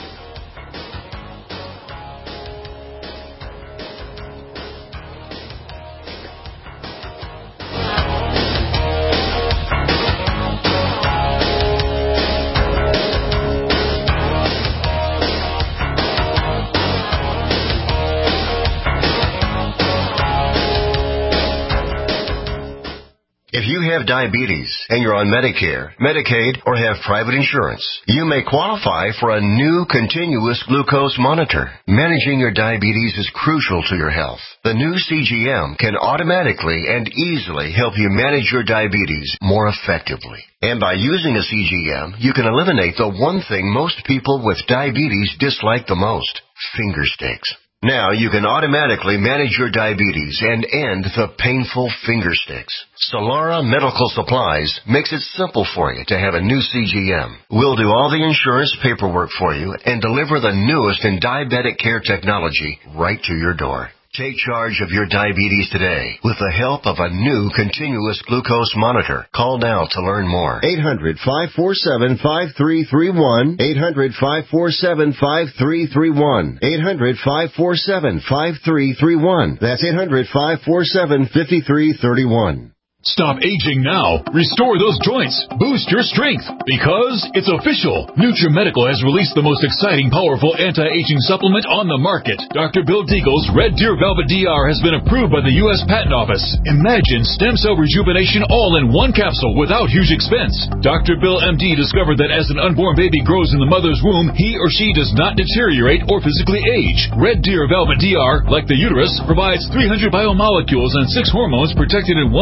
Speaker 21: If you have diabetes and you're on Medicare, Medicaid, or have private insurance, you may qualify for a new continuous glucose monitor. Managing your diabetes is crucial to your health. The new C G M can automatically and easily help you manage your diabetes more effectively. And by using a C G M, you can eliminate the one thing most people with diabetes dislike the most, finger sticks. Now you can automatically manage your diabetes and end the painful finger sticks. Solara Medical Supplies makes it simple for you to have a new C G M. We'll do all the insurance paperwork for you and deliver the newest in diabetic care technology right to your door. Take charge of your diabetes today with the help of a new continuous glucose monitor. Call now to learn more.
Speaker 3: eight hundred, five four seven, five three three one. eight hundred, five four seven, five three three one. eight hundred, five four seven, five three three one. That's eight hundred, five four seven, five three three one.
Speaker 14: Stop aging now. Restore those joints. Boost your strength. Because it's official. NutriMedical has released the most exciting, powerful anti-aging supplement on the market. Doctor Bill Deagle's Red Deer Velvet D R has been approved by the U S Patent Office. Imagine stem cell rejuvenation all in one capsule without huge expense. Doctor Bill M D discovered that as an unborn baby grows in the mother's womb, he or she does not deteriorate or physically age. Red Deer Velvet D R, like the uterus, provides three hundred biomolecules and six hormones protected in one special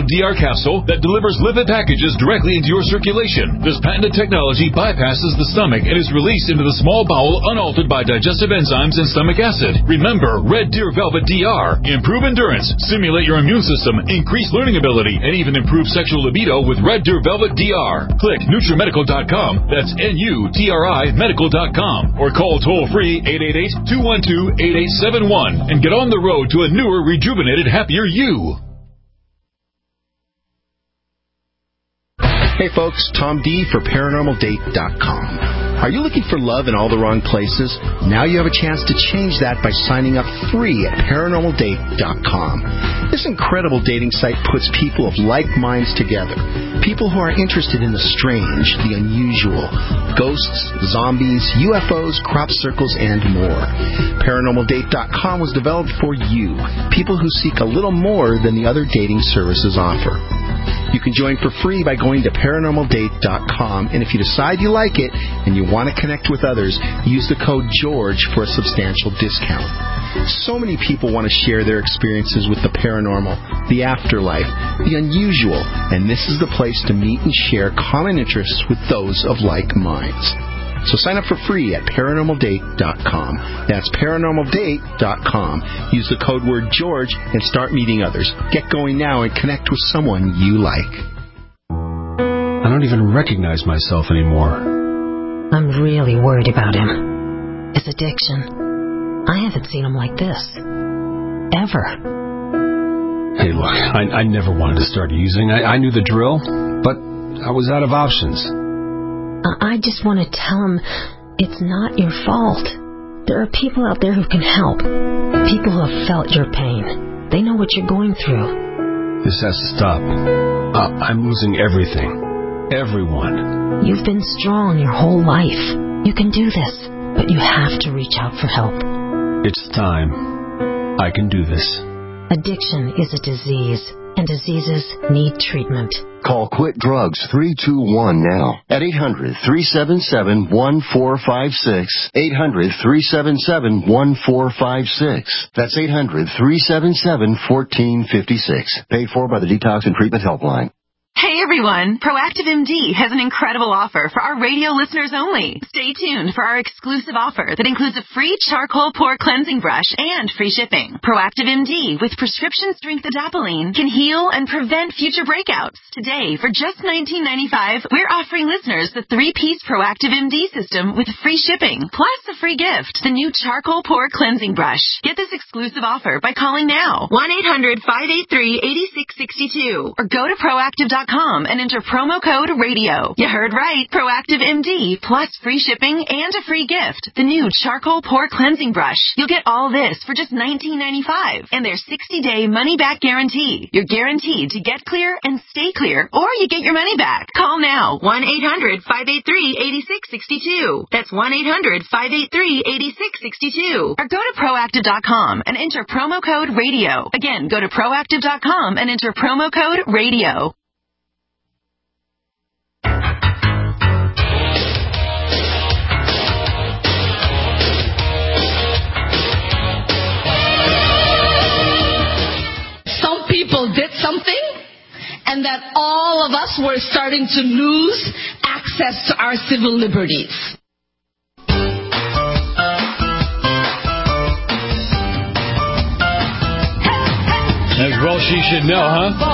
Speaker 14: Velvet D R capsule that delivers lipid packages directly into your circulation. This patented technology bypasses the stomach and is released into the small bowel unaltered by digestive enzymes and stomach acid. Remember, Red Deer Velvet D R. Improve endurance, stimulate your immune system, increase learning ability, and even improve sexual libido with Red Deer Velvet D R. Click Nutrimedical dot com. That's N U T R I medical dot com. Or call toll-free eight eight eight, two one two, eight eight seven one and get on the road to a newer, rejuvenated, happier you.
Speaker 4: Hey folks, Tom D for Paranormal Date dot com. Are you looking for love in all the wrong places? Now you have a chance to change that by signing up free at Paranormal Date dot com. This incredible dating site puts people of like minds together. People who are interested in the strange, the unusual, ghosts, zombies, U F Os, crop circles, and more. Paranormal Date dot com was developed for you, people who seek a little more than the other dating services offer. You can join for free by going to Paranormal Date dot com, and if you decide you like it and you want to connect with others, use the code GEORGE for a substantial discount. So many people want to share their experiences with the paranormal, the afterlife, the unusual, and this is the place to meet and share common interests with those of like minds. So sign up for free at Paranormal Date dot com. That's Paranormal Date dot com. Use the code word George and start meeting others. Get going now and connect with someone you like.
Speaker 22: I don't even recognize myself anymore.
Speaker 23: I'm really worried about him. His addiction. I haven't seen him like this. Ever.
Speaker 22: Hey, look, I, I never wanted to start using. I, I knew the drill, but I was out of options.
Speaker 23: I just want to tell him it's not your fault. There are people out there who can help. People who have felt your pain. They know what you're going through.
Speaker 22: This has to stop. Uh, I'm losing everything. Everyone.
Speaker 23: You've been strong your whole life. You can do this, but you have to reach out for help.
Speaker 22: It's time. I can do this.
Speaker 23: Addiction is a disease, and diseases need treatment.
Speaker 21: Call Quit Drugs three two one now at eight hundred, three seven seven, one four five six. eight hundred, three seven seven, one four five six. That's eight hundred, three seven seven, one four five six. Paid for by the Detox and Treatment Helpline.
Speaker 24: Hey everyone, Proactive M D has an incredible offer for our radio listeners only. Stay tuned for our exclusive offer that includes a free charcoal pore cleansing brush and free shipping. Proactive M D with prescription strength adapalene can heal and prevent future breakouts. Today, for just nineteen ninety-five dollars, we're offering listeners the three-piece Proactive M D system with free shipping, plus a free gift, the new charcoal pore cleansing brush. Get this exclusive offer by calling now, one eight hundred, five eight three, eight six six two, or go to proactive dot com and enter promo code radio. You heard right. Proactive M D plus free shipping and a free gift. The new charcoal pore cleansing brush. You'll get all this for just nineteen ninety-five dollars and their sixty-day money-back guarantee. You're guaranteed to get clear and stay clear, or you get your money back. Call now. one eight hundred, five eight three, eight six six two. That's one eight hundred, five eight three, eight six six two. Or go to proactive dot com and enter promo code radio. Again, go to proactive dot com and enter promo code radio.
Speaker 25: People did something, and that all of us were starting to lose access to our civil liberties.
Speaker 8: As well she should know,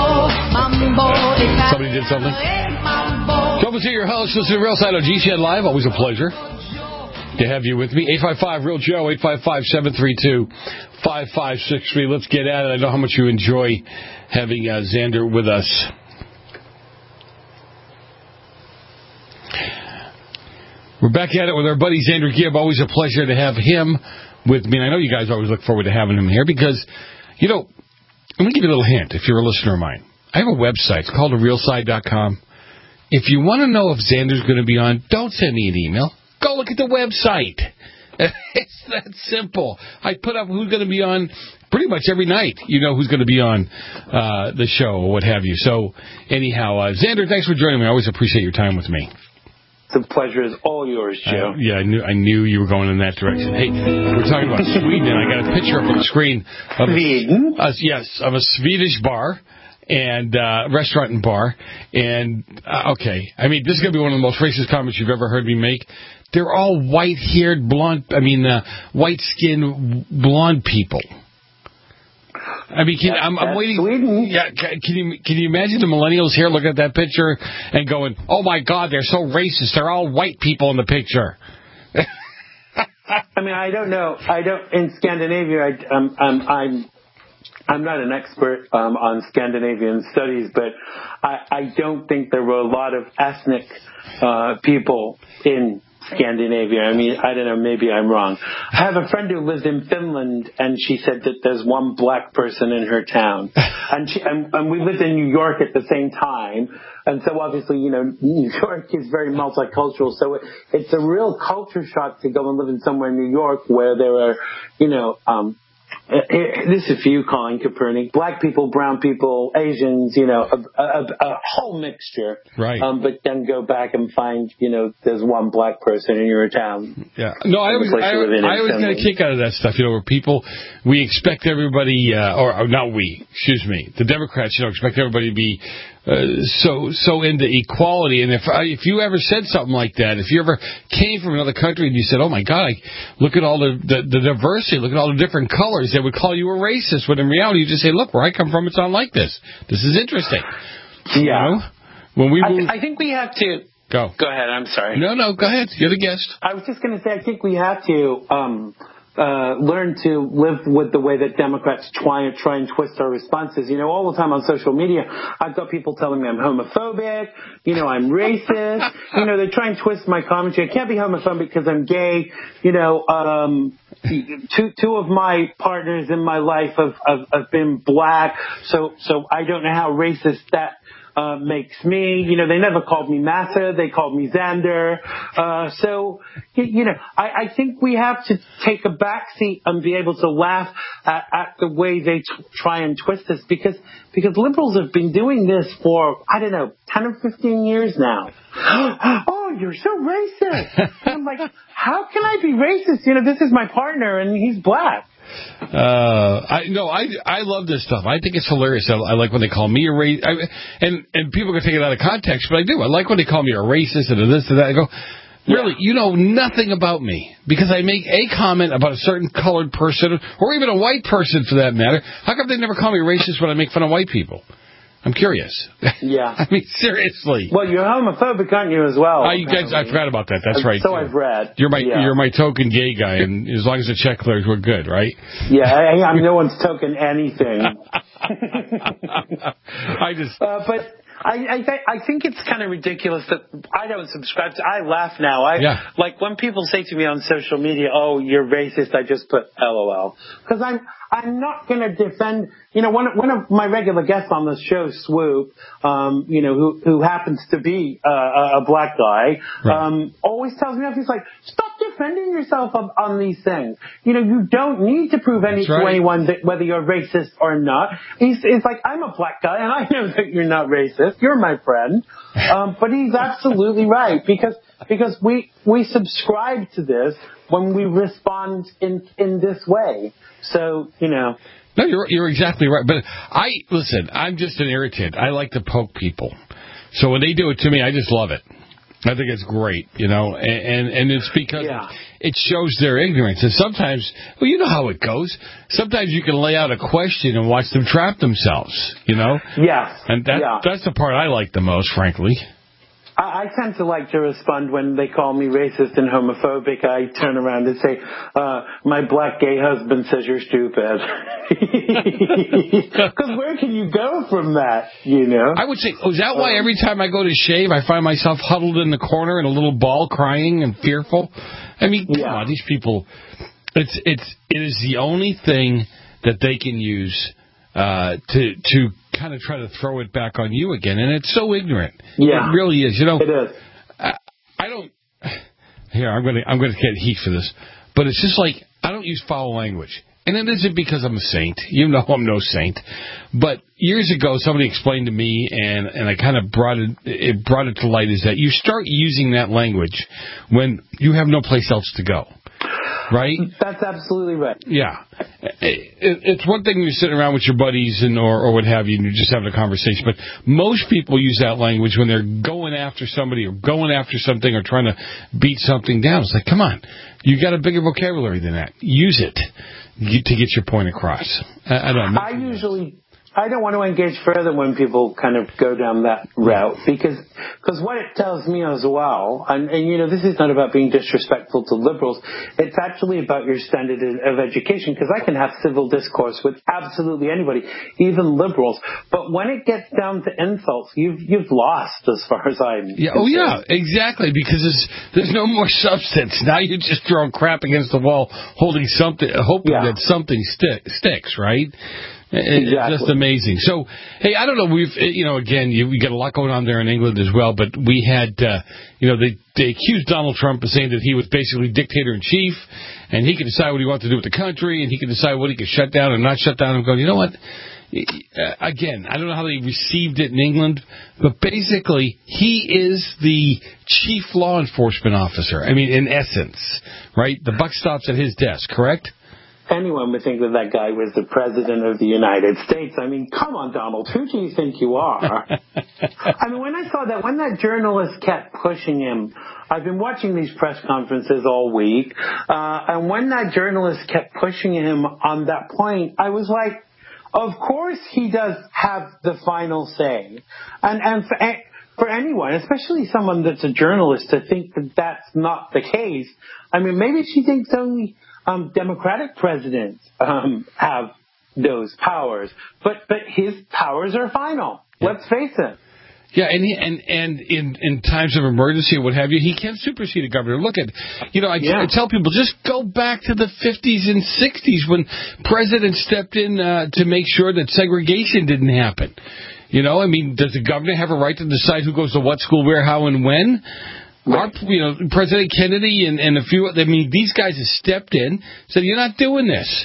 Speaker 8: huh? Somebody did something. Come to your host, listen to Real Side on G C N Live. Always a pleasure to have you with me. eight five five, real Joe, eight five five, seven three two, five five six three. Let's get at it. I know how much you enjoy having uh, Xander with us. We're back at it with our buddy Xander Gibb. Always a pleasure to have him with me. And I know you guys always look forward to having him here because, you know, let me give you a little hint if you're a listener of mine. I have a website. It's called real side dot com. If you want to know if Xander's going to be on, don't send me an email. Go look at the website. It's that simple. I put up who's going to be on pretty much every night. You know who's going to be on uh, the show or what have you. So, anyhow, uh, Xander, thanks for joining me. I always appreciate your time with me.
Speaker 16: The pleasure is all yours, Joe.
Speaker 8: Uh, yeah, I knew I knew you were going in that direction. Hey, we're talking about Sweden, and I got a picture up on the screen of
Speaker 16: Sweden?
Speaker 8: A, uh, yes, of a Swedish bar. and uh, restaurant and bar. And, uh, okay, I mean, this is going to be one of the most racist comments you've ever heard me make. They're all white-haired, blonde, I mean, uh, white-skinned, blonde people. I mean, can, I'm, I'm waiting.
Speaker 16: Sweden.
Speaker 8: Yeah, can you can you imagine the millennials here looking at that picture and going, "Oh my God, they're so racist. They're all white people in the picture."
Speaker 16: I mean, I don't know. I don't in Scandinavia. I, um, um, I'm I'm not an expert um, on Scandinavian studies, but I, I don't think there were a lot of ethnic uh, people in Scandinavia. I mean, I don't know, maybe I'm wrong. I have a friend who lives in Finland, and she said that there's one black person in her town. And, she, and, and we lived in New York at the same time, and so obviously, you know, New York is very multicultural, so it, it's a real culture shock to go and live in somewhere in New York where there are, you know, um, this is for you, Colin Kaepernick. Black people, brown people, Asians, you know, a, a, a whole mixture.
Speaker 8: Right.
Speaker 16: Um, but then go back and find, you know, there's one black person in your town.
Speaker 8: Yeah. No, I always, I, I always get a kick out of that stuff, you know, where people, we expect everybody, uh, or, or not we, excuse me, the Democrats, you know, expect everybody to be Uh, so so into equality, and if I, if you ever said something like that, if you ever came from another country and you said, "Oh my God, I, look at all the, the the diversity, look at all the different colors," they would call you a racist. When in reality, you just say, "Look, where I come from, it's not like this. This is interesting."
Speaker 16: Yeah.
Speaker 8: You know? When we
Speaker 16: I,
Speaker 8: moved,
Speaker 16: th- I think we have to
Speaker 8: go.
Speaker 16: Go ahead. I'm sorry.
Speaker 8: No, no, go ahead. You're the guest.
Speaker 16: I was just going to say, I think we have to um, uh, learn to live with the way that Democrats try, try and twist our responses. You know, all the time on social media, I've got people telling me I'm homophobic, you know, I'm racist. You know, they try and twist my commentary. I can't be homophobic because I'm gay. You know, um, two two of my partners in my life have, have, have been black, so so I don't know how racist that Uh, makes me, you know, they never called me Massa, they called me Xander. Uh, so, you know, I, I think we have to take a backseat and be able to laugh at, at the way they t- try and twist us, because, because liberals have been doing this for, I don't know, ten or fifteen years now. Oh, you're so racist. And I'm like, how can I be racist? You know, this is my partner and he's black.
Speaker 8: Uh, I no, I I love this stuff. I think it's hilarious. I, I like when they call me a race, I, and and people can take it out of context, but I do. I like when they call me a racist and a this and that. I go, really, yeah. You know nothing about me because I make a comment about a certain colored person or even a white person for that matter. How come they never call me a racist when I make fun of white people? I'm curious.
Speaker 16: Yeah.
Speaker 8: I mean, seriously.
Speaker 16: Well, you're homophobic, aren't you, as well?
Speaker 8: Uh, you guys, I forgot about that. That's right.
Speaker 16: So I've read.
Speaker 8: You're my
Speaker 16: yeah.
Speaker 8: you're my token gay guy, and as long as the check clears, we're good, right?
Speaker 16: Yeah, I, I'm no one's token anything.
Speaker 8: I just.
Speaker 16: Uh, but I I, th- I think it's kind of ridiculous that I don't subscribe to. I laugh now. I
Speaker 8: yeah.
Speaker 16: Like when people say to me on social media, "Oh, you're racist," I just put L O L because I'm. I'm not going to defend, you know, one, one of my regular guests on this show, Swoop, um, you know, who, who happens to be uh, a black guy,
Speaker 8: right.
Speaker 16: um, always tells me, he's like, stop defending yourself on, on these things. You know, you don't need to prove any,
Speaker 8: right.
Speaker 16: to anyone that whether you're racist or not. He's, it's like, I'm a black guy and I know that you're not racist. You're my friend. Um, but he's absolutely right because, because we, we subscribe to this when we respond in, in this way. So, you know.
Speaker 8: No, you're you're exactly right. But I, listen, I'm just an irritant. I like to poke people. So when they do it to me, I just love it. I think it's great, you know, and, and, and it's because
Speaker 16: yeah.
Speaker 8: it shows their ignorance. And sometimes, well, you know how it goes. Sometimes you can lay out a question and watch them trap themselves, you know?
Speaker 16: Yes.
Speaker 8: And that,
Speaker 16: yeah.
Speaker 8: that's the part I like the most, frankly.
Speaker 16: I, I tend to like to respond when they call me racist and homophobic. I turn around and say, uh, my black gay husband says you're stupid. Because where can you go from that, you know?
Speaker 8: I would say, oh, is that why every time I go to shave, I find myself huddled in the corner in a little ball crying and fearful? I mean, come
Speaker 16: yeah.
Speaker 8: on, these people, it's, it's, it is the only thing that they can use uh, to, to kind of try to throw it back on you again. And it's so ignorant.
Speaker 16: Yeah.
Speaker 8: It really is. You know,
Speaker 16: it is.
Speaker 8: I, I don't, here, I'm going to, I'm going to get heat for this, but it's just like, I don't use foul language. And it isn't because I'm a saint. You know I'm no saint. But years ago, somebody explained to me, and, and I kind of brought it, it brought it to light, is that you start using that language when you have no place else to go. right?
Speaker 16: That's absolutely right.
Speaker 8: Yeah. It, it, it's one thing when you're sitting around with your buddies and or, or what have you, and you're just having a conversation, but most people use that language when they're going after somebody or going after something or trying to beat something down. It's like, come on, you got a bigger vocabulary than that. Use it to get your point across. I, I don't know.
Speaker 16: I usually... I don't want to engage further when people kind of go down that route because cause what it tells me as well, and, and you know, this is not about being disrespectful to liberals, it's actually about your standard of education because I can have civil discourse with absolutely anybody, even liberals, but when it gets down to insults, you've you've lost as far as I'm
Speaker 8: yeah, oh yeah, exactly, because there's, there's no more substance. Now you're just throwing crap against the wall, holding something, hoping yeah. that something stick, sticks, right? It's exactly. just amazing. So, hey, I don't know. We've, you know, again, you, we got a lot going on there in England as well. But we had, uh, you know, they they accused Donald Trump of saying that he was basically dictator in chief, and he could decide what he wanted to do with the country, and he could decide what he could shut down and not shut down. I'm going, you know what? Again, I don't know how they received it in England, but basically, he is the chief law enforcement officer. I mean, in essence, right? The buck stops at his desk, correct?
Speaker 16: Anyone would think that that guy was the president of the United States. I mean, come on, Donald. Who do you think you are? I mean, when I saw that, when that journalist kept pushing him, I've been watching these press conferences all week, uh, and when that journalist kept pushing him on that point, I was like, of course he does have the final say. And, and for, for anyone, especially someone that's a journalist, to think that that's not the case, I mean, maybe she thinks only... Um, Democratic presidents um, have those powers, but but his powers are final. Yeah. Let's face it.
Speaker 8: Yeah, and he, and and in in times of emergency or what have you, he can supersede a governor. Look at, you know, I, yeah. I tell people just go back to the fifties and sixties when presidents stepped in uh, to make sure that segregation didn't happen. You know, I mean, does the governor have a right to decide who goes to what school, where, how, and when? Our, you know, President Kennedy and, and a few, I mean, these guys have stepped in, said, you're not doing this.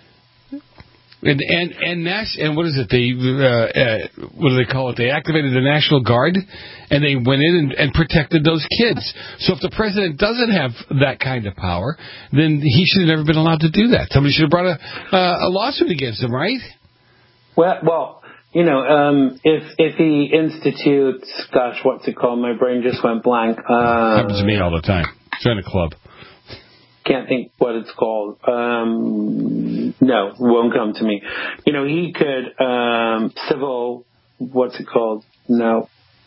Speaker 8: And, and, and, Nash, and what is it? They, uh, uh, what do they call it? They activated the National Guard, and they went in and, and protected those kids. So if the president doesn't have that kind of power, then he should have never been allowed to do that. Somebody should have brought a, uh, a lawsuit against him, right?
Speaker 16: Well, well. You know, um, if if he institutes, gosh, what's it called? My brain just went blank. Uh,
Speaker 8: Happens to me all the time. Join a club.
Speaker 16: Can't think what it's called. Um, no, won't come to me. You know, he could um, civil. What's it called? No.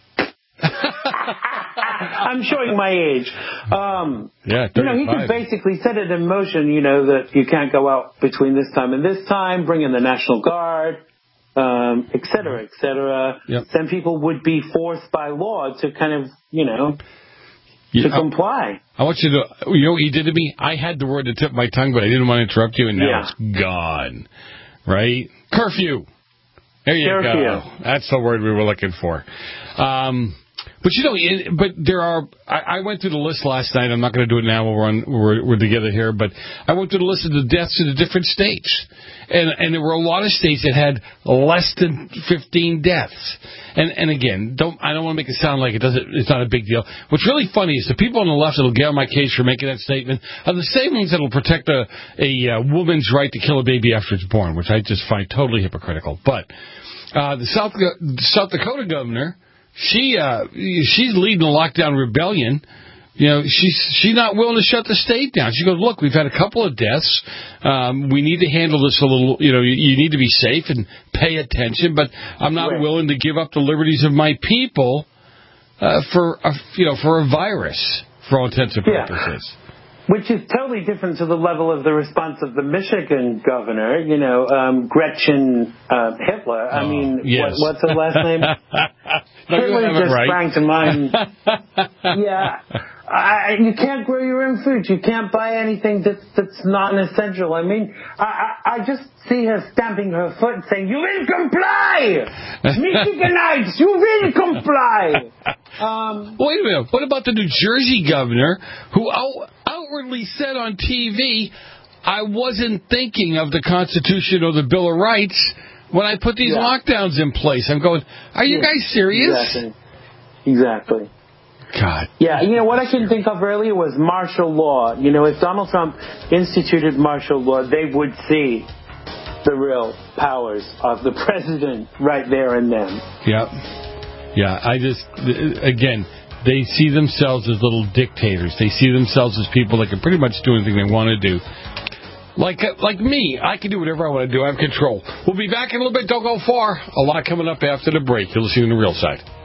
Speaker 16: I'm showing my age. Um,
Speaker 8: yeah,
Speaker 16: you know, he could basically set it in motion. You know that you can't go out between this time and this time. Bring in the National Guard. Um, et cetera, et cetera. Yep. Then people would be forced by law to kind of, you know, yeah, to comply.
Speaker 8: I, I want you to, you know what you did to me? I had the word to tip my tongue, but I didn't want to interrupt you, and now yeah. it's gone. Right? Curfew. There you Curfew. go. That's the word we were looking for. Um, but, you know, it, but there are, I, I went through the list last night. I'm not going to do it now while we're, on, we're, we're together here, but I went through the list of the deaths in the different states. And, and there were a lot of states that had less than fifteen deaths. And, and again, don't, I don't want to make it sound like it doesn't, it's not a big deal. What's really funny is the people on the left that will get on my case for making that statement are the same ones that will protect a, a, a woman's right to kill a baby after it's born, which I just find totally hypocritical. But uh, the South, South Dakota governor, She uh, she's leading a lockdown rebellion. You know, she's she's not willing to shut the state down. She goes, look, we've had a couple of deaths. Um, we need to handle this a little. You know, you, you need to be safe and pay attention. But I'm not right. willing to give up the liberties of my people uh, for a, you know for a virus, for all intents and purposes.
Speaker 16: Yeah. Which is totally different to the level of the response of the Michigan governor, you know, um, Gretchen uh, Hitler. I
Speaker 8: oh,
Speaker 16: mean,
Speaker 8: yes.
Speaker 16: what, what's her last name?
Speaker 8: no,
Speaker 16: Hitler just
Speaker 8: right.
Speaker 16: sprang to mind. yeah. I, you can't grow your own food. You can't buy anything that's, that's not an essential. I mean, I, I, I just see her stamping her foot and saying, you will comply! Michiganites, you will comply! Um,
Speaker 8: Wait a minute. What about the New Jersey governor who out, outwardly said on T V, I wasn't thinking of the Constitution or the Bill of Rights when I put these yeah. lockdowns in place? I'm going, are you yeah. guys serious?
Speaker 16: Exactly. Exactly.
Speaker 8: God.
Speaker 16: Yeah, you know, what I couldn't think of earlier was martial law. You know, if Donald Trump instituted martial law, they would see the real powers of the president right there and then.
Speaker 8: Yep. Yeah, I just, again, they see themselves as little dictators. They see themselves as people that can pretty much do anything they want to do. Like like me, I can do whatever I want to do. I have control. We'll be back in a little bit. Don't go far. A lot coming up after the break. You're listening to The Real Side.